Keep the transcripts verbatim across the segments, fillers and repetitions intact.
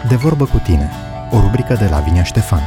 De vorbă cu tine, o rubrică de Lavinia Ștefan.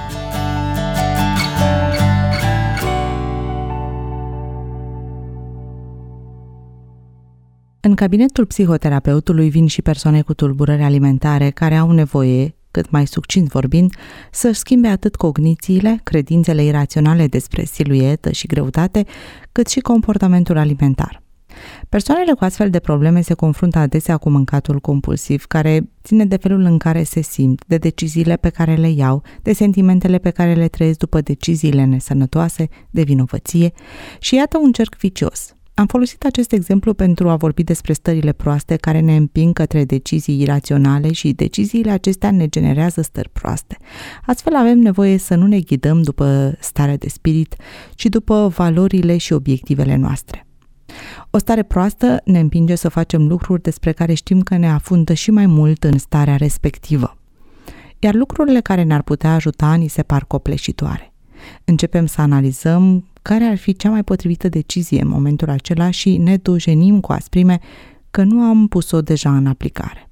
În cabinetul psihoterapeutului vin și persoane cu tulburări alimentare care au nevoie, cât mai succint vorbind, să-și schimbe atât cognițiile, credințele iraționale despre siluetă și greutate, cât și comportamentul alimentar. Persoanele cu astfel de probleme se confruntă adesea cu mâncatul compulsiv, care ține de felul în care se simt, de deciziile pe care le iau, de sentimentele pe care le trăiesc după deciziile nesănătoase, de vinovăție și iată un cerc vicios. Am folosit acest exemplu pentru a vorbi despre stările proaste care ne împing către decizii iraționale și deciziile acestea ne generează stări proaste. Astfel avem nevoie să nu ne ghidăm după starea de spirit, ci după valorile și obiectivele noastre. O stare proastă ne împinge să facem lucruri despre care știm că ne afundă și mai mult în starea respectivă. Iar lucrurile care ne-ar putea ajuta ni se par copleșitoare. Începem să analizăm care ar fi cea mai potrivită decizie în momentul acela și ne dojenim cu asprime că nu am pus-o deja în aplicare.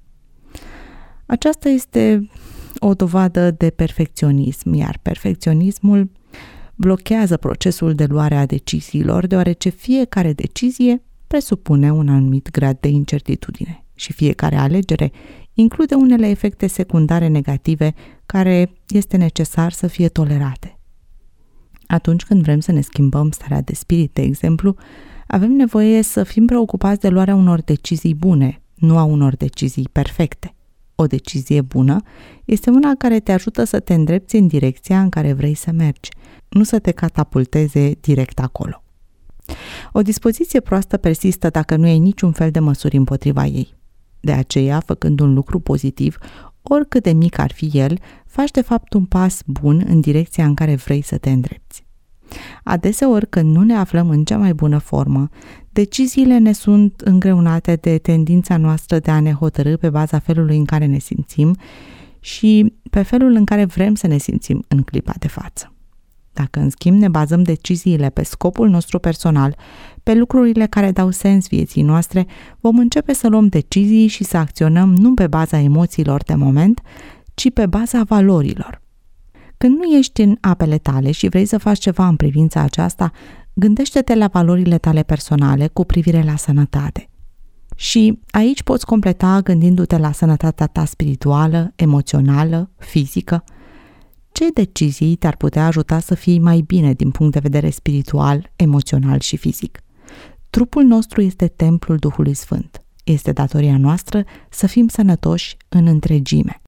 Aceasta este o dovadă de perfecționism, iar perfecționismul blochează procesul de luare a deciziilor, deoarece fiecare decizie presupune un anumit grad de incertitudine și fiecare alegere include unele efecte secundare negative care este necesar să fie tolerate. Atunci când vrem să ne schimbăm starea de spirit, de exemplu, avem nevoie să fim preocupați de luarea unor decizii bune, nu a unor decizii perfecte. O decizie bună este una care te ajută să te îndrepți în direcția în care vrei să mergi, nu să te catapulteze direct acolo. O dispoziție proastă persistă dacă nu iei niciun fel de măsuri împotriva ei. De aceea, făcând un lucru pozitiv, oricât de mic ar fi el, faci de fapt un pas bun în direcția în care vrei să te îndrepți. Adeseori, când nu ne aflăm în cea mai bună formă, deciziile ne sunt îngreunate de tendința noastră de a ne hotărî pe baza felului în care ne simțim și pe felul în care vrem să ne simțim în clipa de față. Dacă, în schimb, ne bazăm deciziile pe scopul nostru personal, pe lucrurile care dau sens vieții noastre, vom începe să luăm decizii și să acționăm nu pe baza emoțiilor de moment, ci pe baza valorilor. Când nu ești în apele tale și vrei să faci ceva în privința aceasta, gândește-te la valorile tale personale cu privire la sănătate. Și aici poți completa gândindu-te la sănătatea ta spirituală, emoțională, fizică. Ce decizii te-ar putea ajuta să fii mai bine din punct de vedere spiritual, emoțional și fizic? Trupul nostru este templul Duhului Sfânt. Este datoria noastră să fim sănătoși în întregime.